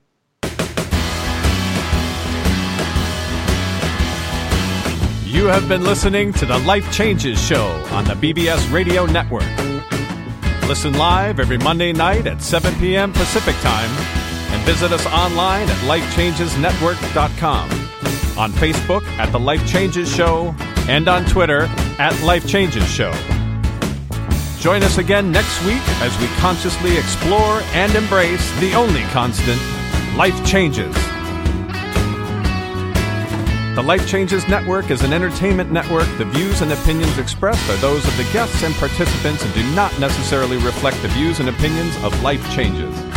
You have been listening to the Life Changes Show on the B B S Radio Network. Listen live every Monday night at seven p.m. Pacific Time and visit us online at life changes network dot com, on Facebook at The Life Changes Show, and on Twitter at Life Changes Show. Join us again next week as we consciously explore and embrace the only constant, life changes. The Life Changes Network is an entertainment network. The views and opinions expressed are those of the guests and participants and do not necessarily reflect the views and opinions of Life Changes.